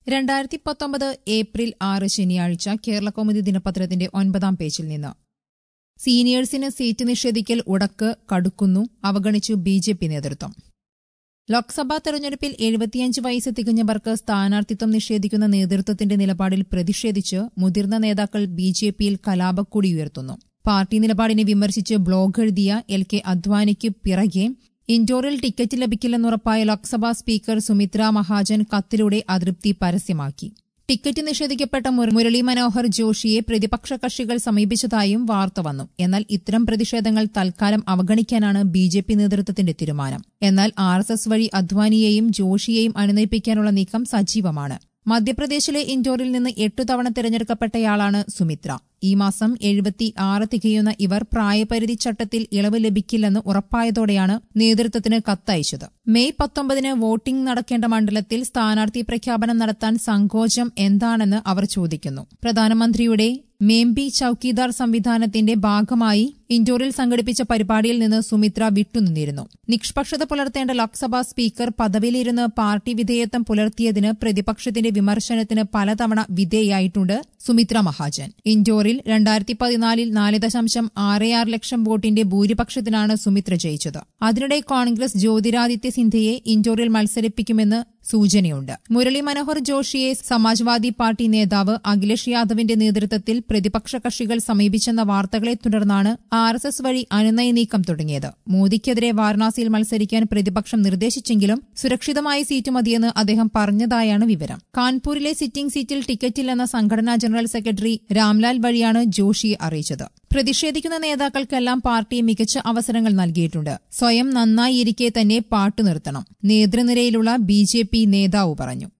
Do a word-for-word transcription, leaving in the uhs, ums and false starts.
രണ്ടായിരത്തി പത്തൊമ്പത് ഏപ്രിൽ ആറ് ശനിയാഴ്ച കേരളകൗമുദി ദിനപത്രത്തിന്റെ ഒൻപതാം പേജിൽ നിന്ന് സീനിയേഴ്സിന് സീറ്റ് നിഷേധിക്കൽ ഉടക്ക് കടുക്കുന്നു, അവഗണിച്ചു ബി ജെ പി നേതൃത്വം. ലോക്സഭാ തെരഞ്ഞെടുപ്പിൽ എഴുപത്തിയഞ്ച് വയസ്സ് തികഞ്ഞവർക്ക് സ്ഥാനാർത്ഥിത്വം നിഷേധിക്കുന്ന നേതൃത്വത്തിന്റെ നിലപാടിൽ പ്രതിഷേധിച്ച് മുതിർന്ന നേതാക്കൾ ബി ജെ പിയിൽ കലാപക്കൊടി ഉയർത്തുന്നു. പാർട്ടി നിലപാടിനെ വിമർശിച്ച് ബ്ലോഗ് എഴുതിയ എൽ കെ അദ്വാനിക്ക് പിറകെ ഇൻഡോറിൽ ടിക്കറ്റ് ലഭിക്കില്ലെന്നുറപ്പായ ലോക്സഭാ സ്പീക്കർ സുമിത്രാ മഹാജൻ കത്തിലൂടെ അതൃപ്തി പരസ്യമാക്കി. ടിക്കറ്റ് നിഷേധിക്കപ്പെട്ട മുരളി മനോഹർ ജോഷിയെ പ്രതിപക്ഷ കക്ഷികൾ സമീപിച്ചതായും വാർത്ത വന്നു. എന്നാൽ ഇത്തരം പ്രതിഷേധങ്ങൾ തൽക്കാലം അവഗണിക്കാനാണ് ബി ജെ പി നേതൃത്വത്തിന്റെ തീരുമാനം. എന്നാൽ ആർ എസ് എസ് വഴി അദ്വാനിയെയും ജോഷിയെയും അനുനയിപ്പിക്കാനുള്ള നീക്കം സജീവമാണ്. മധ്യപ്രദേശിലെ ഇൻഡോറിൽ നിന്ന് എട്ടു തവണ തെരഞ്ഞെടുക്കപ്പെട്ടയാളാണ് സുമിത്ര. ഈ മാസം എഴുപത്തി ആറ് തികയുന്ന ഇവർ പ്രായപരിധി ചട്ടത്തിൽ ഇളവ് ലഭിക്കില്ലെന്ന് ഉറപ്പായതോടെയാണ് നേതൃത്വത്തിന് കത്തയച്ചത്. മെയ് പത്തൊമ്പതിന് വോട്ടിംഗ് നടക്കേണ്ട മണ്ഡലത്തിൽ സ്ഥാനാർത്ഥി പ്രഖ്യാപനം നടത്താൻ സങ്കോചം എന്താണെന്ന് അവർ ചോദിക്കുന്നു. പ്രധാനമന്ത്രിയുടെ മേംബി ചൌക്കിദാർ സംവിധാനത്തിന്റെ ഭാഗമായി ഇൻഡോറിൽ സംഘടിപ്പിച്ച പരിപാടിയിൽ നിന്ന് സുമിത്ര വിട്ടുനിന്നിരുന്നു. നിഷ്പക്ഷത പുലർത്തേണ്ട ലോക്സഭാ സ്പീക്കർ പദവിയിലിരുന്ന് പാർട്ടി വിധേയത്വം പുലർത്തിയതിന് പ്രതിപക്ഷത്തിന്റെ വിമർശനത്തിന് പലതവണ വിധേയായിട്ടുണ്ട് സുമിത്ര മഹാജൻ. ഇൻഡോറിൽ രണ്ടായിരത്തി പതിനാലിൽ നാല് ദശാംശം ആറ് ആറ് ലക്ഷം വോട്ടിന്റെ ഭൂരിപക്ഷത്തിനാണ് സുമിത്ര ജയിച്ചത്. അതിനിടെ കോൺഗ്രസ് ജ്യോതിരാദിത്യ സിന്ധ്യയെ ഇൻഡോറിൽ മത്സരിപ്പിക്കുമെന്ന് സൂചനയുണ്ട്. മുരളി മനോഹർ ജോഷിയെ സമാജ്വാദി പാർട്ടി നേതാവ് അഖിലേഷ് യാദവിന്റെ നേതൃത്വത്തിൽ പ്രതിപക്ഷ കക്ഷികൾ സമീപിച്ചെന്ന വാർത്തകളെ തുടർന്നാണ് ആർ എസ് എസ് വഴി അനുനയ നീക്കം തുടങ്ങിയത്. മോദിക്കെതിരെ വാരണാസിയിൽ മത്സരിക്കാൻ പ്രതിപക്ഷം നിർദ്ദേശിച്ചെങ്കിലും സുരക്ഷിതമായ സീറ്റ് മതിയെന്ന് അദ്ദേഹം പറഞ്ഞതായാണ് വിവരം. കാൺപൂരിലെ സിറ്റിംഗ് സീറ്റിൽ ടിക്കറ്റില്ലെന്ന സംഘടനാ ജനറൽ സെക്രട്ടറി രാംലാൽ വഴിയാണ് ജോഷിയെ അറിയിച്ചത്. പ്രതിഷേധിക്കുന്ന നേതാക്കൾക്കെല്ലാം പാർട്ടി മികച്ച അവസരങ്ങൾ നൽകിയിട്ടുണ്ട്. സ്വയം നന്നായിരിക്കെ തന്നെ പാട്ടു നിർത്തണം, നേതൃനിരയിലുള്ള ബി ജെ പി നേതാവ് പറഞ്ഞു.